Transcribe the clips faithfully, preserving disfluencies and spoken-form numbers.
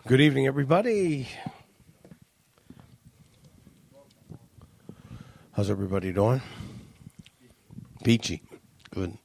Good evening, everybody. How's everybody doing? Peachy. Good.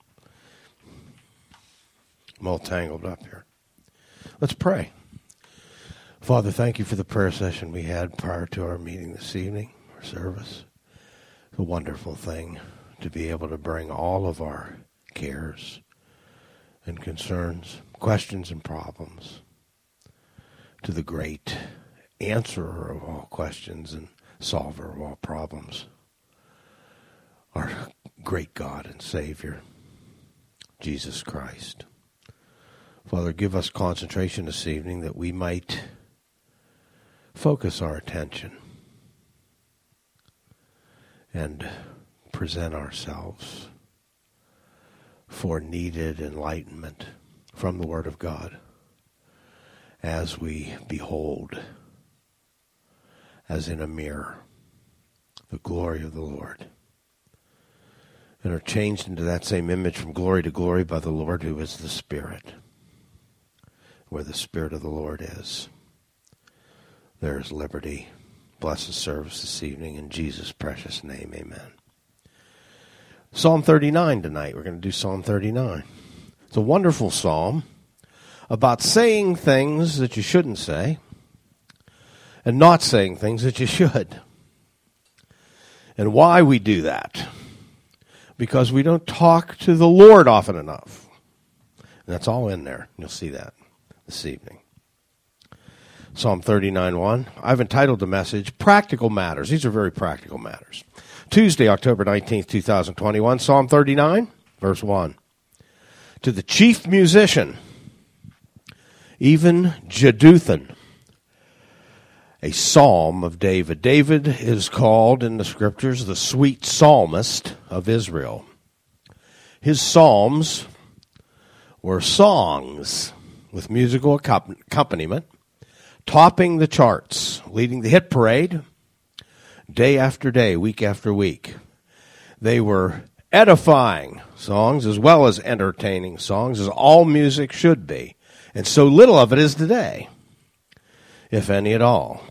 I'm all tangled up here. Let's pray. Father, thank you for the prayer session we had prior to our meeting this evening, our service. It's a wonderful thing to be able to bring all of our cares and concerns, questions and problems to the great answerer of all questions and solver of all problems, our great God and Savior, Jesus Christ. Father, give us concentration this evening that we might focus our attention and present ourselves for needed enlightenment from the Word of God as we behold, as in a mirror, the glory of the Lord, and are changed into that same image from glory to glory by the Lord who is the Spirit. Where the Spirit of the Lord is, there is liberty. Bless the service this evening in Jesus' precious name, amen. Psalm thirty-nine tonight. We're going to do Psalm thirty-nine. It's a wonderful psalm about saying things that you shouldn't say and not saying things that you should. And why we do that? Because we don't talk to the Lord often enough. And that's all in there. You'll see that this evening. Psalm thirty-nine one. I've entitled the message, Practical Matters. These are very practical matters. Tuesday, October nineteenth, twenty twenty-one, Psalm thirty-nine, verse one. To the chief musician, even Jeduthun, a psalm of David. David is called in the scriptures the sweet psalmist of Israel. His psalms were songs with musical accompaniment, topping the charts, leading the hit parade day after day, week after week. They were edifying songs as well as entertaining songs, as all music should be. And so little of it is today, if any at all.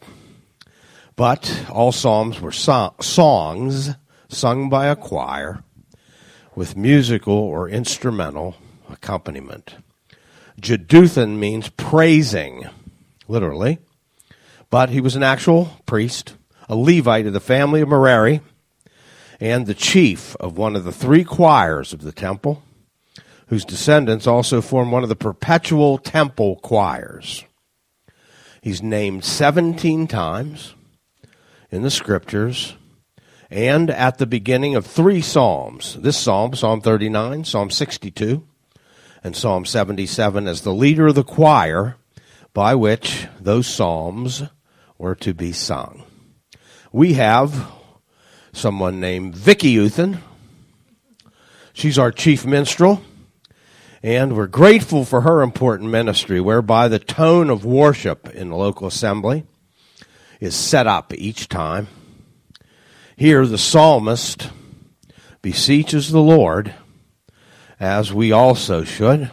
But all psalms were so- songs sung by a choir with musical or instrumental accompaniment. Jeduthun means praising, literally, but he was an actual priest, a Levite of the family of Merari, and the chief of one of the three choirs of the temple, whose descendants also form one of the perpetual temple choirs. He's named seventeen times in the scriptures and at the beginning of three psalms. This psalm, Psalm thirty-nine, Psalm sixty-two, and Psalm seventy-seven as the leader of the choir by which those psalms were to be sung. We have someone named Vicky Uthen. She's our chief minstrel. And we're grateful for her important ministry, whereby the tone of worship in the local assembly is set up each time. Here, the psalmist beseeches the Lord, as we also should,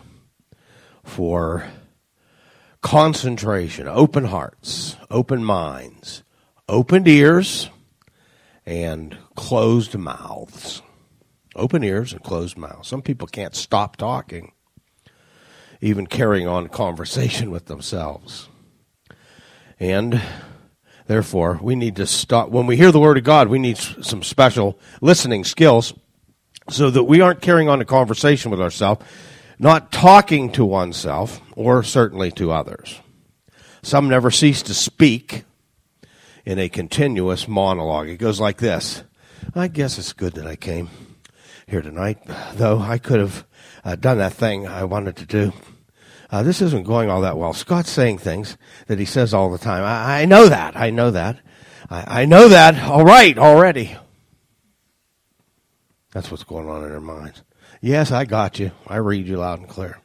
for concentration, open hearts, open minds, opened ears, and closed mouths. Open ears and closed mouths. Some people can't stop talking, even carrying on conversation with themselves. And therefore, we need to stop. When we hear the Word of God, we need some special listening skills so that we aren't carrying on a conversation with ourselves, not talking to oneself, or certainly to others. Some never cease to speak in a continuous monologue. It goes like this. I guess it's good that I came here tonight, though I could have uh, done that thing I wanted to do. Uh, this isn't going all that well. Scott's saying things that he says all the time. I, I know that. I know that. I, I know that. All right, already. That's what's going on in their minds. Yes, I got you. I read you loud and clear.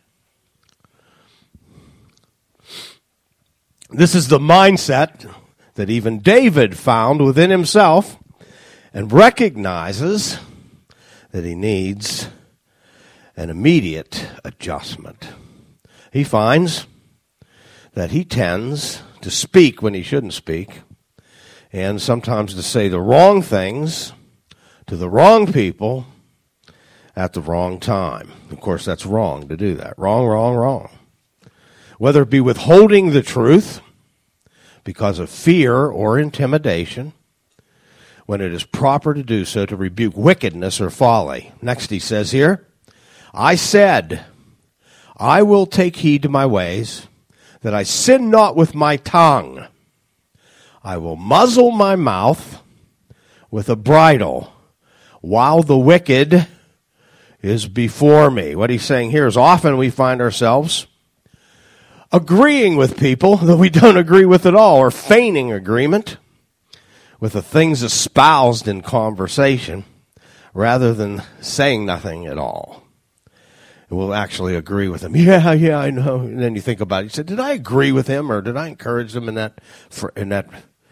This is the mindset that even David found within himself and recognizes that he needs an immediate adjustment. He finds that he tends to speak when he shouldn't speak, and sometimes to say the wrong things to the wrong people at the wrong time. Of course, that's wrong to do that. Wrong, wrong, wrong. Whether it be withholding the truth because of fear or intimidation, when it is proper to do so to rebuke wickedness or folly. Next he says here, I said, I will take heed to my ways, that I sin not with my tongue. I will muzzle my mouth with a bridle, while the wicked is before me. What he's saying here is often we find ourselves agreeing with people that we don't agree with at all, or feigning agreement with the things espoused in conversation, rather than saying nothing at all. And we'll actually agree with them. Yeah, yeah, I know. And then you think about it. You say, did I agree with him, or did I encourage them in that in that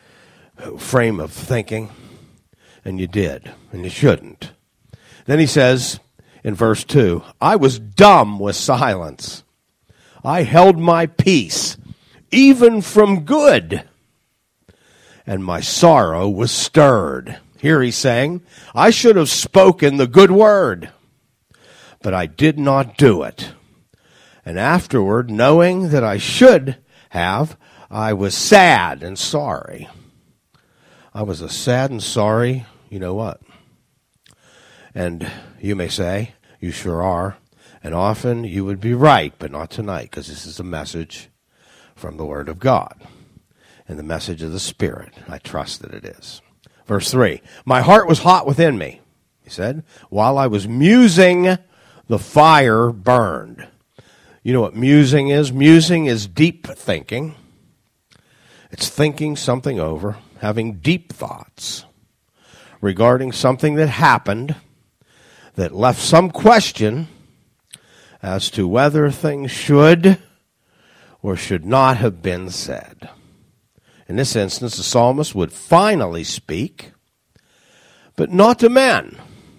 frame of thinking? And you did, and you shouldn't. Then he says in verse two, I was dumb with silence. I held my peace, even from good, and my sorrow was stirred. Here he's saying, I should have spoken the good word, but I did not do it. And afterward, knowing that I should have, I was sad and sorry. I was a sad and sorry, you know what? And you may say, you sure are. And often you would be right, but not tonight, because this is a message from the Word of God and the message of the Spirit. I trust that it is. Verse three, my heart was hot within me, he said, while I was musing, the fire burned. You know what musing is? Musing is deep thinking. It's thinking something over, having deep thoughts regarding something that happened that left some question as to whether things should or should not have been said. In this instance, the psalmist would finally speak, but not to men,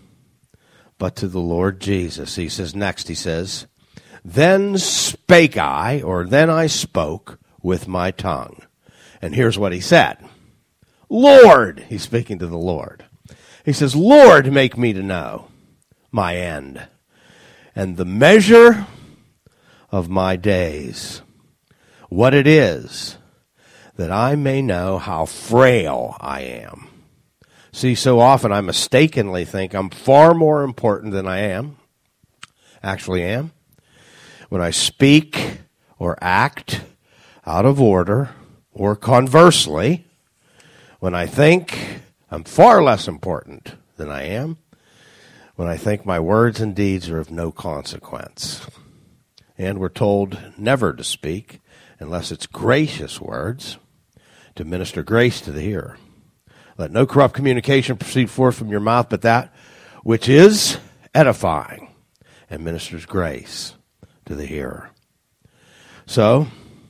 but to the Lord Jesus. He says, next he says, then spake I, or then I spoke with my tongue. And here's what he said. Lord, he's speaking to the Lord. He says, Lord, make me to know my end and the measure of my days, what it is, that I may know how frail I am. See, so often I mistakenly think I'm far more important than I am, actually am. When I speak or act out of order, or conversely, when I think I'm far less important than I am, when I think my words and deeds are of no consequence. And we're told never to speak unless it's gracious words, to minister grace to the hearer. Let no corrupt communication proceed forth from your mouth, but that which is edifying and ministers grace to the hearer. So,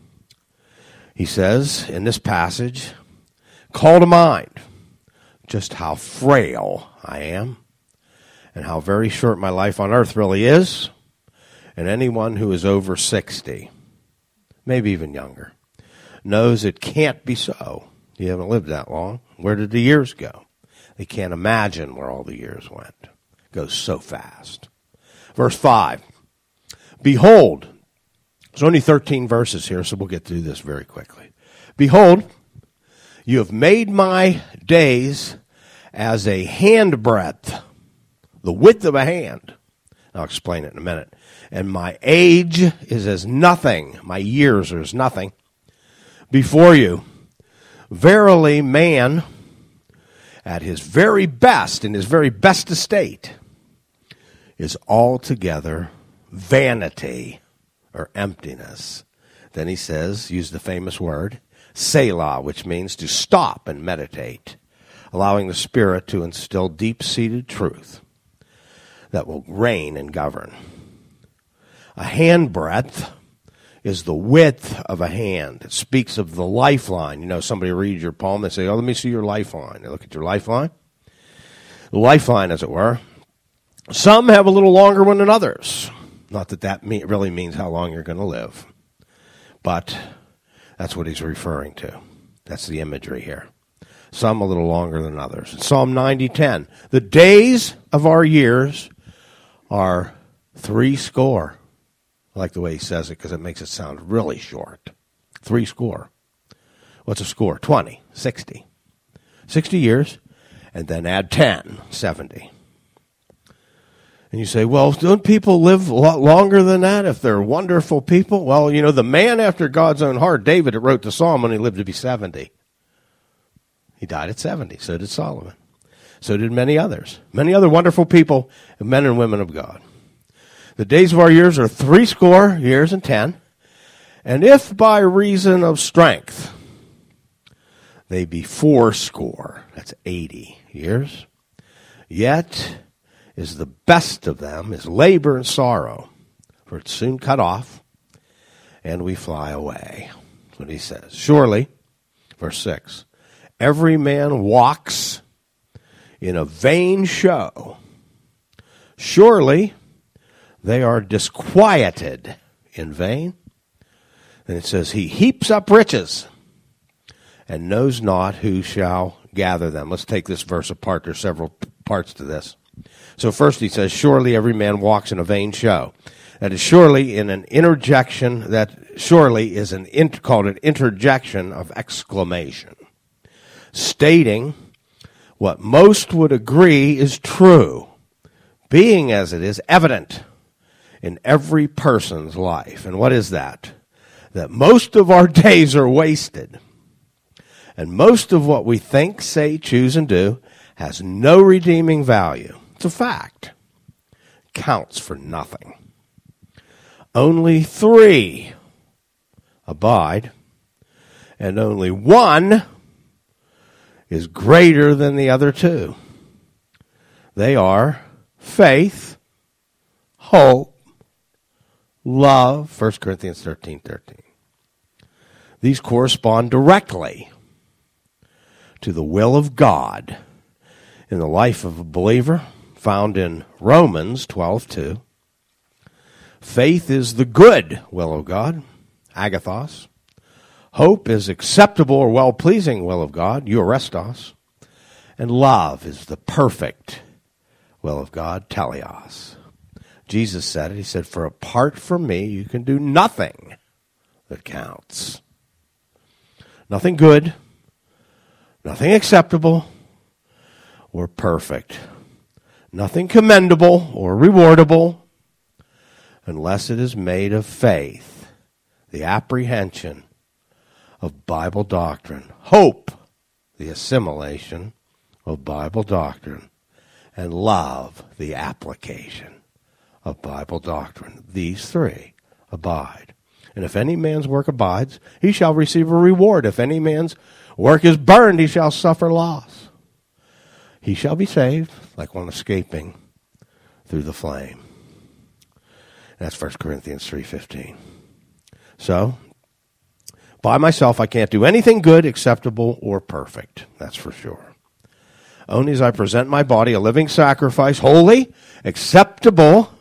he says in this passage, call to mind just how frail I am and how very short my life on earth really is, and anyone who is over sixty, maybe even younger, knows it can't be so. You haven't lived that long. Where did the years go? They can't imagine where all the years went. It goes so fast. Verse five, behold, there's only thirteen verses here, so we'll get through this very quickly. Behold, you have made my days as a handbreadth, the width of a hand. I'll explain it in a minute. And my age is as nothing. My years are as nothing before you. Verily, man, at his very best, in his very best estate, is altogether vanity or emptiness. Then he says, use the famous word, Selah, which means to stop and meditate, allowing the Spirit to instill deep-seated truth that will reign and govern. A handbreadth is the width of a hand. It speaks of the lifeline. You know, somebody reads your palm, they say, oh, let me see your lifeline. They look at your lifeline. The lifeline, as it were. Some have a little longer one than others. Not that that me- really means how long you're going to live. But That's what he's referring to. That's the imagery here. Some a little longer than others. In Psalm ninety ten, the days of our years are three score. I like the way he says it because it makes it sound really short. Three score. What's a score? twenty, sixty. sixty years, and then add ten, seventy. And you say, well, don't people live a lot longer than that if they're wonderful people? Well, you know, the man after God's own heart, David, that wrote the Psalm when he lived to be seventy. He died at seventy. So did Solomon. So did many others. Many other wonderful people, men and women of God. The days of our years are three score years and ten. And if by reason of strength they be four score, that's eighty years, yet is the best of them is labor and sorrow, for it's soon cut off, and we fly away. That's what he says. Surely, verse six, every man walks in a vain show. Surely they are disquieted in vain. And it says, he heaps up riches and knows not who shall gather them. Let's take this verse apart. There's several parts to this. So first he says, surely every man walks in a vain show. That is surely in an interjection, that surely is an int- called an interjection of exclamation, stating what most would agree is true, being as it is evident in every person's life. And what is that? That most of our days are wasted. And most of what we think, say, choose, and do has no redeeming value. It's a fact. Counts for nothing. Only three abide, and only one is greater than the other two. They are faith, hope, love, First Corinthians thirteen thirteen. These correspond directly to the will of God in the life of a believer, found in Romans twelve two. Faith is the good will of God, agathos. Hope is acceptable or well-pleasing will of God, euarestos. And love is the perfect will of God, teleos. Jesus said it. He said, for apart from me, you can do nothing that counts. Nothing good, nothing acceptable or perfect. Nothing commendable or rewardable unless it is made of faith, the apprehension of Bible doctrine, hope, the assimilation of Bible doctrine, and love, the application of Bible doctrine. These three abide. And if any man's work abides, he shall receive a reward. If any man's work is burned, he shall suffer loss. He shall be saved like one escaping through the flame. That's First Corinthians three fifteen. So, by myself I can't do anything good, acceptable, or perfect. That's for sure. Only as I present my body a living sacrifice, holy, acceptable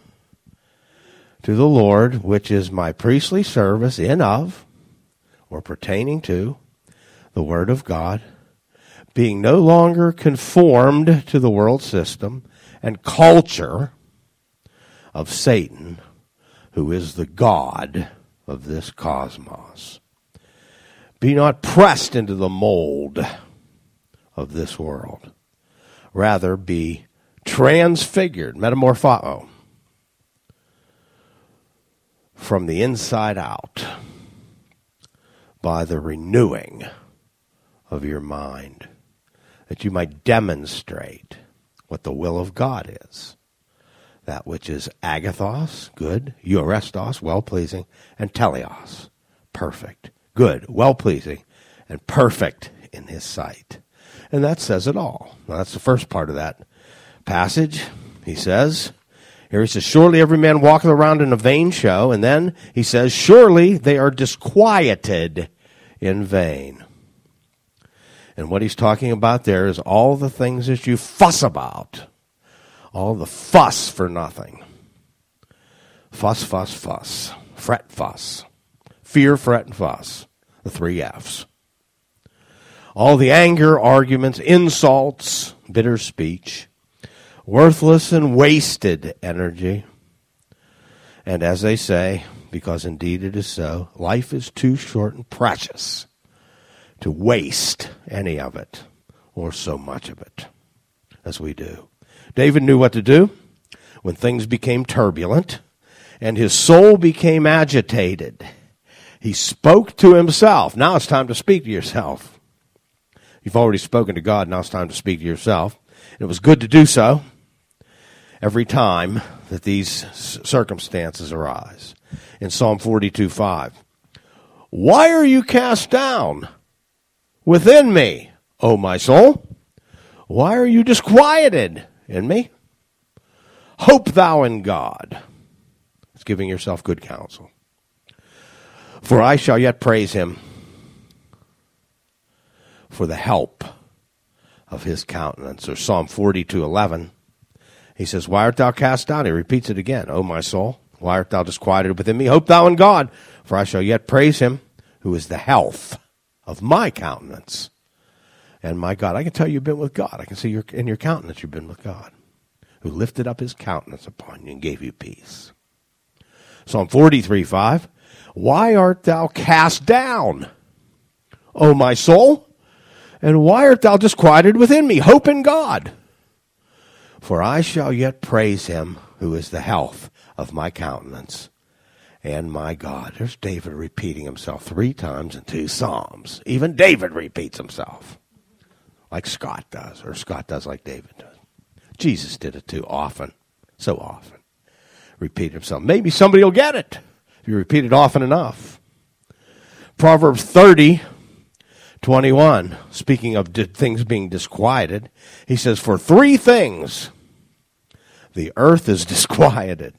to the Lord, which is my priestly service in of, or pertaining to, the Word of God, being no longer conformed to the world system and culture of Satan, who is the God of this cosmos. Be not pressed into the mold of this world. Rather, be transfigured, metamorpho, from the inside out by the renewing of your mind, that you might demonstrate what the will of God is. That which is agathos, good, euarestos, well-pleasing, and teleos, perfect, good, well-pleasing, and perfect in his sight. And that says it all. Well, that's the first part of that passage. He says, here he says, surely every man walketh around in a vain show. And then he says, surely they are disquieted in vain. And what he's talking about there is all the things that you fuss about. All the fuss for nothing. Fuss, fuss, fuss. Fret, fuss. Fear, fret, and fuss. the three F's. All the anger, arguments, insults, bitter speech, worthless and wasted energy. And as they say, because indeed it is so, life is too short and precious to waste any of it or so much of it as we do. David knew what to do when things became turbulent and his soul became agitated. He spoke to himself. Now it's time to speak to yourself. You've already spoken to God. Now it's time to speak to yourself. It was good to do so every time that these circumstances arise. In Psalm forty-two five, why are you cast down within me, O my soul? Why are you disquieted in me? Hope thou in God. It's giving yourself good counsel. For I shall yet praise him for the help of his countenance. Or Psalm forty-two eleven, he says, why art thou cast down? He repeats it again. O my soul, why art thou disquieted within me? Hope thou in God, for I shall yet praise him who is the health of my countenance. And my God, I can tell you've been with God. I can see your, in your countenance you've been with God, who lifted up his countenance upon you and gave you peace. Psalm forty-three five, why art thou cast down, O my soul? And why art thou disquieted within me? Hope in God, for I shall yet praise him who is the health of my countenance and my God. There's David repeating himself three times in two Psalms. Even David repeats himself like Scott does, or Scott does like David does. Jesus did it too often, so often. Repeat himself. Maybe somebody will get it if you repeat it often enough. Proverbs thirty twenty-one, speaking of di- things being disquieted, he says, for three things the earth is disquieted,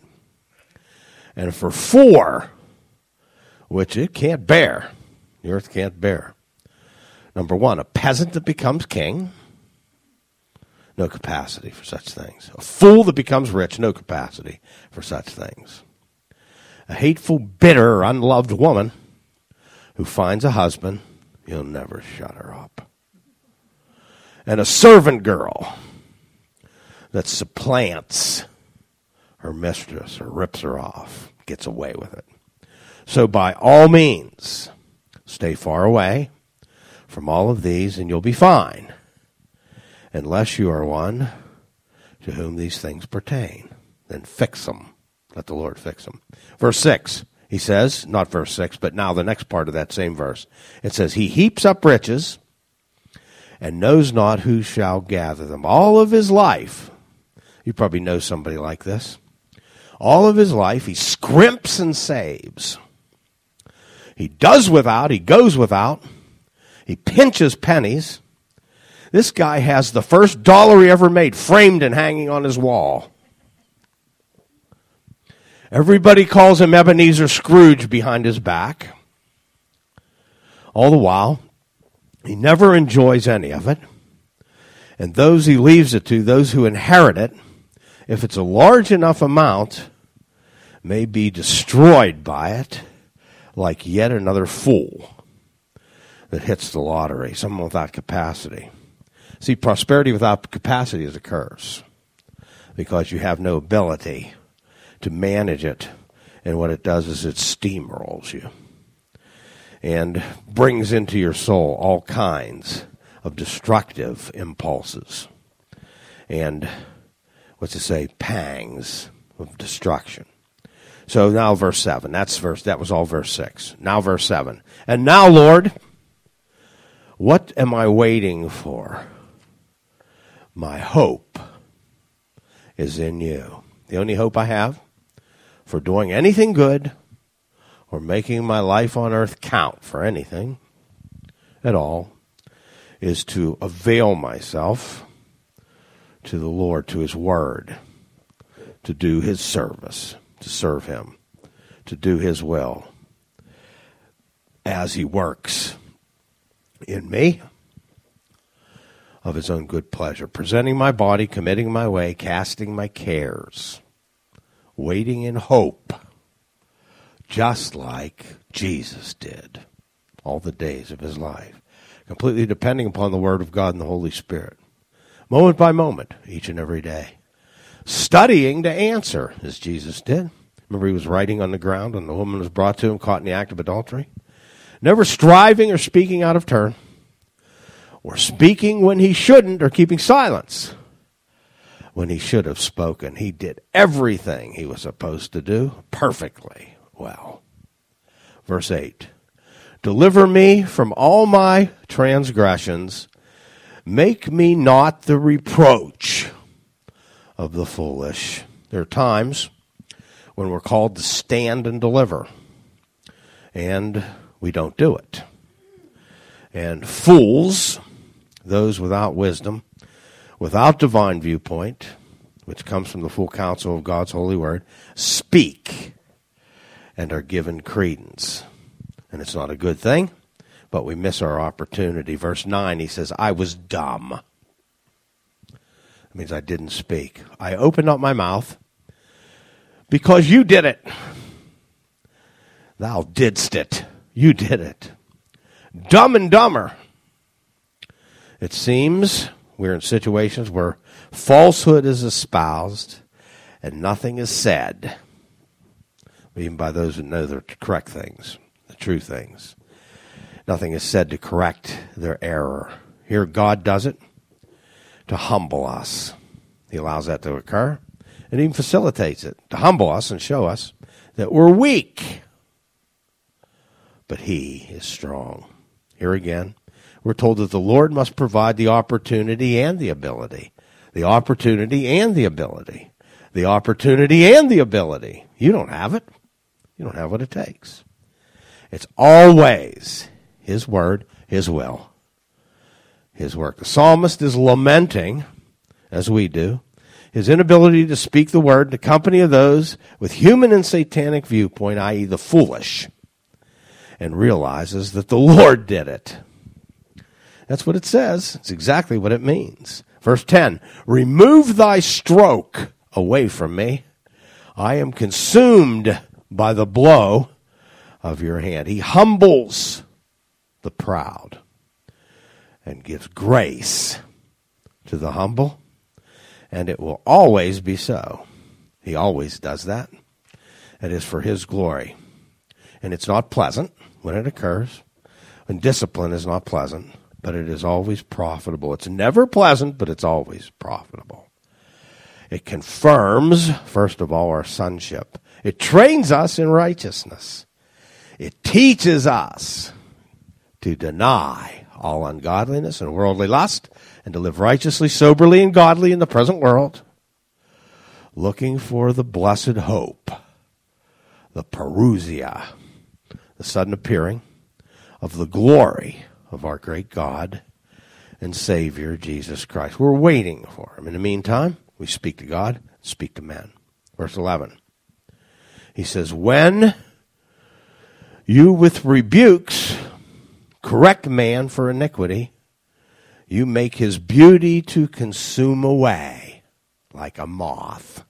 and for four, which it can't bear, the earth can't bear. Number one, a peasant that becomes king, no capacity for such things. A fool that becomes rich, no capacity for such things. A hateful, bitter, unloved woman who finds a husband, you'll never shut her up. And a servant girl that supplants her mistress or rips her off, gets away with it. So by all means, stay far away from all of these and you'll be fine, unless you are one to whom these things pertain. Then fix them. Let the Lord fix them. Verse six, he says, not verse six, but now the next part of that same verse. It says, he heaps up riches and knows not who shall gather them. All of his life, you probably know somebody like this. All of his life, he scrimps and saves. He does without, he goes without. He pinches pennies. This guy has the first dollar he ever made framed and hanging on his wall. Everybody calls him Ebenezer Scrooge behind his back. All the while, he never enjoys any of it. And those he leaves it to, those who inherit it, if it's a large enough amount, may be destroyed by it like yet another fool that hits the lottery, someone without capacity. See, prosperity without capacity is a curse because you have no ability to manage it, and what it does is it steamrolls you and brings into your soul all kinds of destructive impulses and, what's it say, pangs of destruction. So now verse seven, that's verse, that was all verse six. Now verse seven. And now, Lord, what am I waiting for? My hope is in you. The only hope I have for doing anything good or making my life on earth count for anything at all is to avail myself to the Lord, to his word, to do his service, to serve him, to do his will as he works in me of his own good pleasure, presenting my body, committing my way, casting my cares, waiting in hope, just like Jesus did. all the days of his life, completely depending upon the Word of God and the Holy Spirit, moment by moment, each and every day, studying to answer, as Jesus did. Remember, he was writing on the ground when the woman was brought to him, caught in the act of adultery. Never striving or speaking out of turn, or speaking when he shouldn't, or keeping silence when he should have spoken. He did everything he was supposed to do perfectly well. Verse eight, deliver me from all my transgressions. Make me not the reproach of the foolish. There are times when we're called to stand and deliver, and we don't do it. And fools, those without wisdom, without divine viewpoint, which comes from the full counsel of God's holy word, speak and are given credence. And it's not a good thing, but we miss our opportunity. Verse nine, he says, I was dumb. That means I didn't speak. I opened up my mouth because you did it. Thou didst it. You did it. Dumb and dumber. It seems we're in situations where falsehood is espoused and nothing is said, even by those who know the correct things, the true things. Nothing is said to correct their error. Here God does it to humble us. He allows that to occur and even facilitates it to humble us and show us that we're weak, but he is strong. Here again, we're told that the Lord must provide the opportunity and the ability. The opportunity and the ability. The opportunity and the ability. You don't have it. You don't have what it takes. It's always his word, his will, his work. The psalmist is lamenting, as we do, his inability to speak the word in the company of those with human and satanic viewpoint, that is the foolish, and realizes that the Lord did it. That's what it says. It's exactly what it means. Verse ten, remove thy stroke away from me. I am consumed by the blow of your hand. He humbles the proud and gives grace to the humble, and it will always be so. He always does that. It is for his glory. And it's not pleasant when it occurs. And discipline is not pleasant, but it is always profitable. It's never pleasant, but it's always profitable. It confirms, first of all, our sonship. It trains us in righteousness. It teaches us to deny all ungodliness and worldly lust and to live righteously, soberly, and godly in the present world, looking for the blessed hope, the parousia, the sudden appearing of the glory of our great God and Savior, Jesus Christ. We're waiting for him. In the meantime, we speak to God, speak to men. Verse eleven. He says, when you with rebukes correct man for iniquity, you make his beauty to consume away like a moth.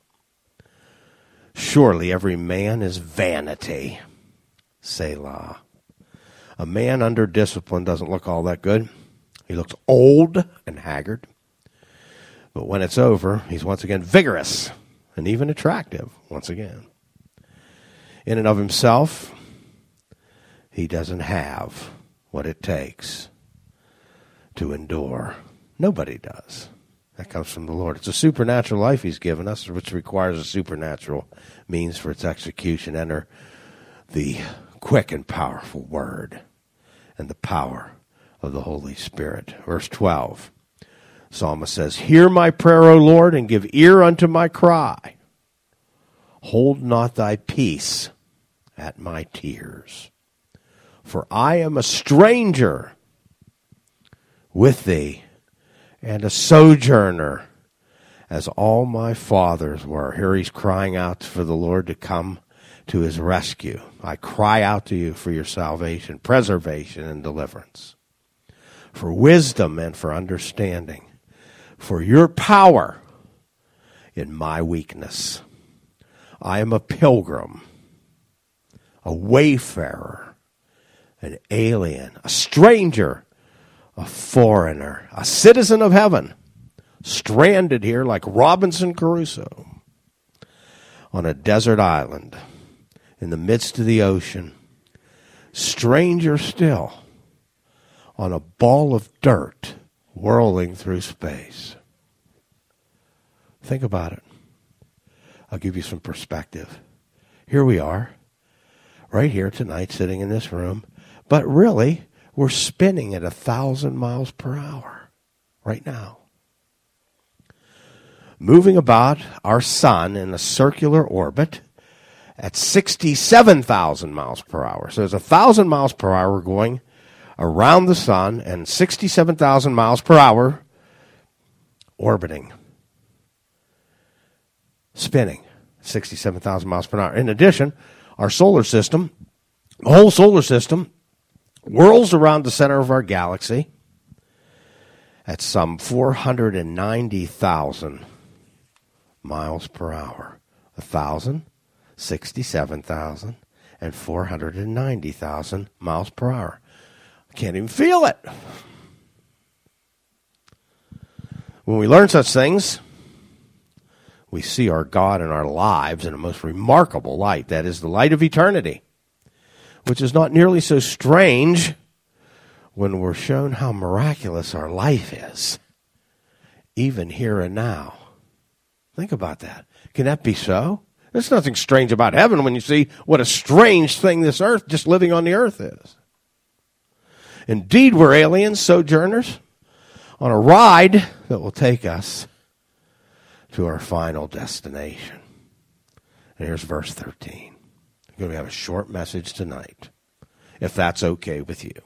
Surely every man is vanity. Selah. A man under discipline doesn't look all that good. He looks old and haggard. But when it's over, he's once again vigorous and even attractive once again. In and of himself, he doesn't have what it takes to endure. Nobody does. That comes from the Lord. It's a supernatural life he's given us, which requires a supernatural means for its execution. Enter the quick and powerful word and the power of the Holy Spirit. Verse twelve, Psalmist says, hear my prayer, O Lord, and give ear unto my cry. Hold not thy peace at my tears. For I am a stranger with thee, and a sojourner, as all my fathers were. Here he's crying out for the Lord to come to his rescue. I cry out to you for your salvation, preservation, and deliverance, for wisdom and for understanding, for your power in my weakness. I am a pilgrim, a wayfarer, an alien, a stranger, a foreigner, a citizen of heaven, stranded here like Robinson Crusoe on a desert island in the midst of the ocean, stranger still on a ball of dirt whirling through space. Think about it. I'll give you some perspective. Here we are, right here tonight, sitting in this room, but really, we're spinning at a thousand miles per hour right now. Moving about our sun in a circular orbit at sixty-seven thousand miles per hour. So there's a thousand miles per hour going around the sun and sixty-seven thousand miles per hour orbiting, spinning, sixty-seven thousand miles per hour. In addition, our solar system, the whole solar system, whirls around the center of our galaxy at some four hundred ninety thousand miles per hour. A thousand, sixty-seven thousand, and four hundred ninety thousand miles per hour. I can't even feel it. When we learn such things, we see our God and our lives in a most remarkable light. That is the light of eternity, which is not nearly so strange when we're shown how miraculous our life is, even here and now. Think about that. Can that be so? There's nothing strange about heaven when you see what a strange thing this earth, just living on the earth, is. Indeed, we're aliens, sojourners, on a ride that will take us to our final destination. And here's verse thirteen. I'm going to have a short message tonight, if that's okay with you.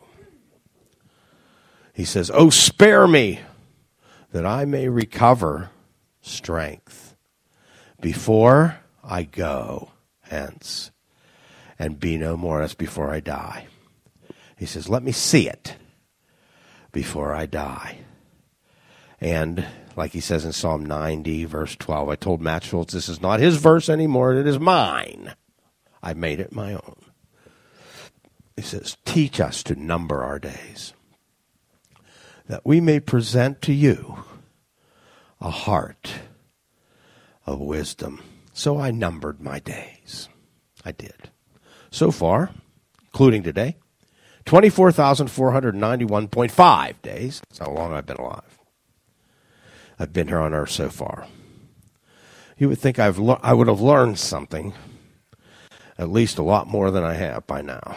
He says, "Oh, spare me, that I may recover strength before I go hence and be no more." That's before I die. He says, let me see it before I die. And like he says in Psalm ninety, verse twelve, I told Matt Schultz, this is not his verse anymore, it is mine. I made it my own. He says, teach us to number our days, that we may present to you a heart of wisdom. So I numbered my days. I did. So far, including today, twenty-four thousand four hundred ninety-one point five days. That's how long I've been alive. I've been here on earth so far. You would think I've le- I would have learned something, at least a lot more than I have by now.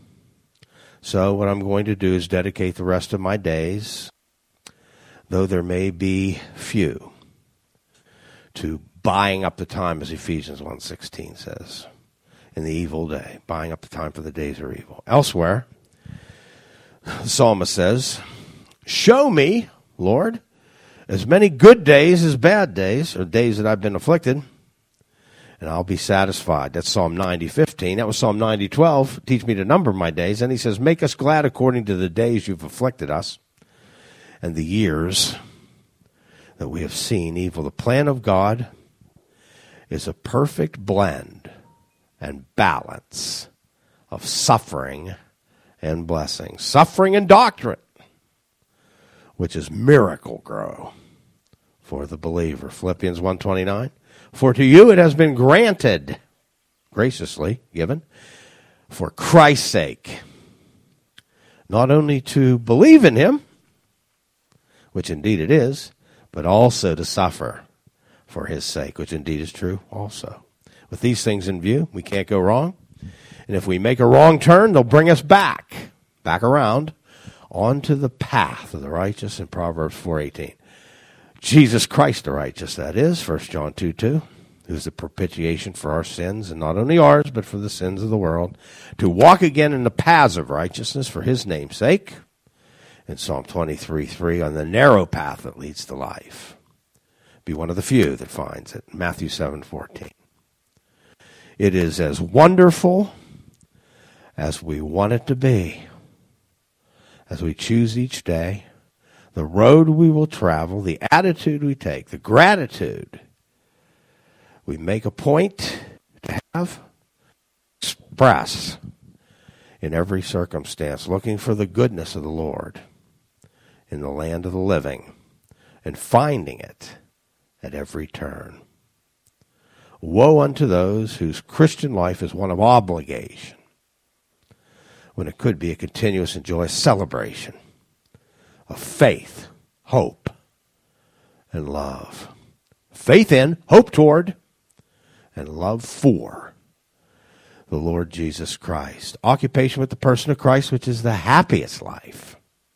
So what I'm going to do is dedicate the rest of my days, though there may be few, to buying up the time, as Ephesians one sixteen says, in the evil day, buying up the time for the days are evil. Elsewhere, the psalmist says, show me, Lord, as many good days as bad days, or days that I've been afflicted, and I'll be satisfied. That's Psalm ninety fifteen. That was Psalm ninety twelve. Teach me to number my days. And he says, make us glad according to the days you've afflicted us and the years that we have seen evil. The plan of God is a perfect blend and balance of suffering and blessing. Suffering and doctrine, which is miracle grow for the believer. Philippians one twenty-nine. For to you it has been granted, graciously given, for Christ's sake, not only to believe in him, which indeed it is, but also to suffer for his sake, which indeed is true also. With these things in view, we can't go wrong. And if we make a wrong turn, they'll bring us back, back around, onto the path of the righteous in Proverbs four eighteen. Jesus Christ the righteous, that is, First John two two, who's the propitiation for our sins, and not only ours, but for the sins of the world, to walk again in the paths of righteousness for his name's sake, in Psalm twenty-three three, on the narrow path that leads to life. Be one of the few that finds it, Matthew seven fourteen. It is as wonderful as we want it to be, as we choose each day, the road we will travel, the attitude we take, the gratitude we make a point to have, express in every circumstance, looking for the goodness of the Lord in the land of the living and finding it at every turn. Woe unto those whose Christian life is one of obligation, when it could be a continuous and joyous celebration of faith, hope, and love. Faith in, hope toward, and love for the Lord Jesus Christ. Occupation with the person of Christ, which is the happiest life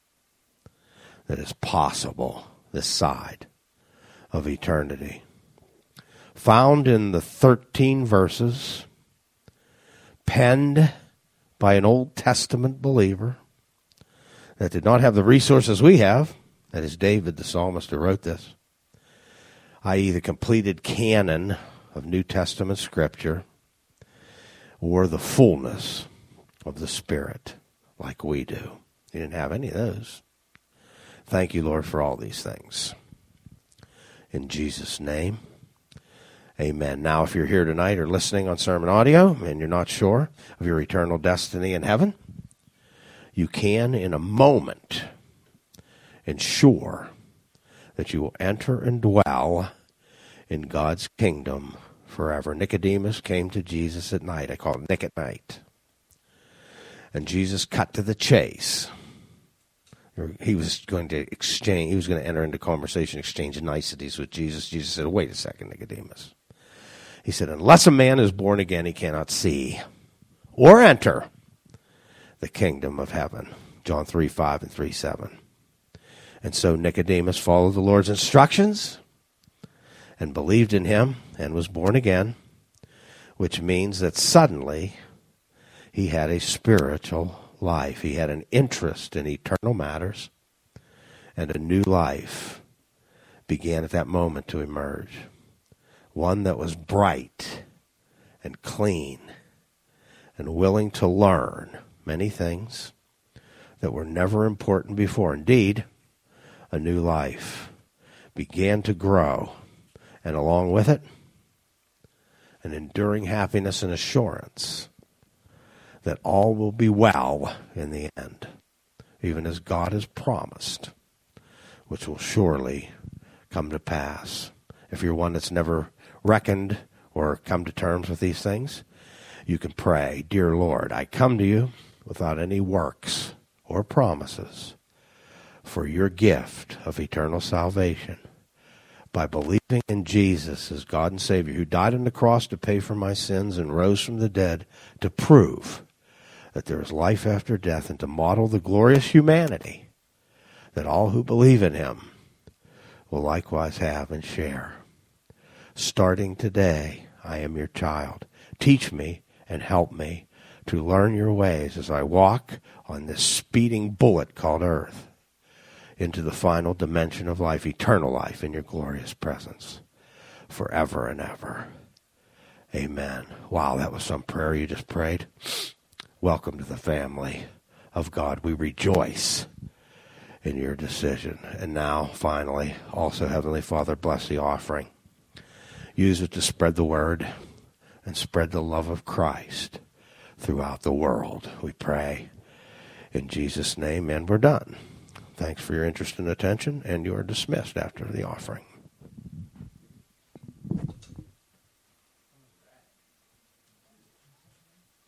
that is possible this side of eternity. Found in the thirteen verses, penned by an Old Testament believer that did not have the resources we have, that is David, the psalmist, who wrote this, that is the completed canon of New Testament Scripture, or the fullness of the Spirit, like we do. He didn't have any of those. Thank you, Lord, for all these things. In Jesus' name, amen. Now, if you're here tonight or listening on sermon audio and you're not sure of your eternal destiny in heaven, you can, in a moment, ensure that you will enter and dwell in God's kingdom forever. Nicodemus came to Jesus at night. I call it Nick at night. And Jesus cut to the chase. He was going to exchange, he was going to enter into conversation, exchange niceties with Jesus. Jesus said, wait a second, Nicodemus. He said, unless a man is born again, he cannot see or enter the kingdom of heaven. John three five and three seven. And so Nicodemus followed the Lord's instructions and believed in him and was born again, which means that suddenly he had a spiritual life. He had an interest in eternal matters, and a new life began at that moment to emerge. One that was bright and clean and willing to learn many things that were never important before. Indeed, a new life began to grow, and along with it, an enduring happiness and assurance that all will be well in the end, even as God has promised, which will surely come to pass. If you're one that's never reckoned or come to terms with these things, you can pray, Dear Lord, I come to you without any works or promises for your gift of eternal salvation, by believing in Jesus as God and Savior, who died on the cross to pay for my sins and rose from the dead to prove that there is life after death, and to model the glorious humanity that all who believe in him will likewise have and share. Starting today, I am your child. Teach me and help me to learn your ways as I walk on this speeding bullet called earth into the final dimension of life, eternal life in your glorious presence, forever and ever. Amen. Wow, that was some prayer you just prayed. Welcome to the family of God. We rejoice in your decision. And now, finally, also, Heavenly Father, bless the offering. Use it to spread the word and spread the love of Christ throughout the world. We pray in Jesus' name, and we're done. Thanks for your interest and attention, and you are dismissed after the offering.